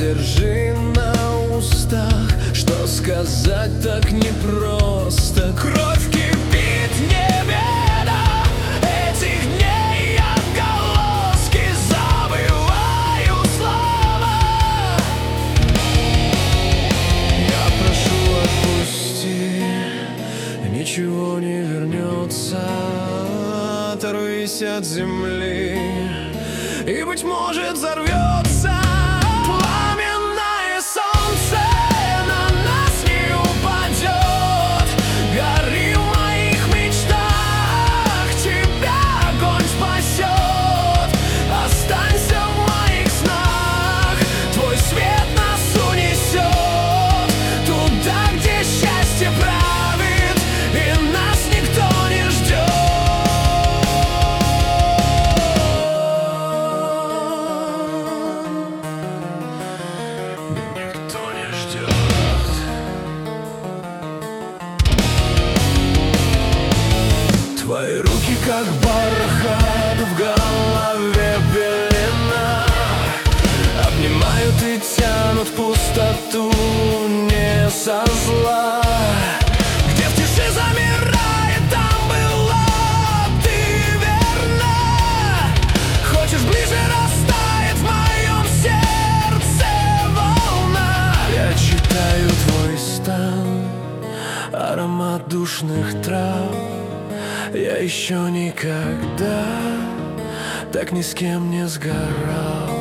держи на устах, что сказать так непросто. Кровь кипит, не беда этих дней, отголоски забываю слова. Я прошу, отпусти, ничего не вернется. Оторвись от земли и, быть может, взорвется. Пламенное солнце на нас не упадет. Гори в моих мечтах, тебя огонь спасет. Останься в моих снах, твой свет нас унесет туда, где счастье правит, и нас никто не ждет. Твои руки, как бархат, в голове пелена, обнимают и тянут в пустоту не со зла. Где в тиши замирает, там была ты верна. Хочешь ближе, растает в моем сердце волна. Я читаю твой стан, аромат душных трав. Я еще никогда так ни с кем не сгорал.